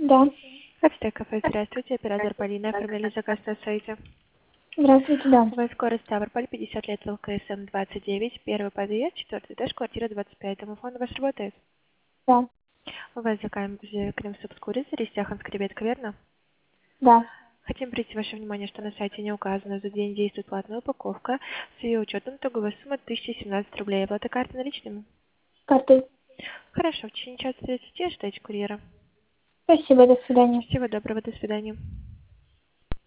Да. Капитан кафе, здравствуйте. Оператор Полина. Оформили заказ на сайте. Здравствуйте, да. У вас город Ставрополь, 50 лет, ЛКСМ 29, первый подъезд, 4-й этаж, квартира 25. Домофон у вас работает? Да. У вас заказан крем-суп с курицей, рис-яхонская креветка, верно? Да. Хотим прийти ваше внимание, что на сайте не указано, за день действует платная упаковка. С ее учетом итоговая сумма 1017 рублей. Оплата карты наличными? Карты. Хорошо, в течение часа 30 ждите курьера. Спасибо, до свидания. Всего доброго, до свидания.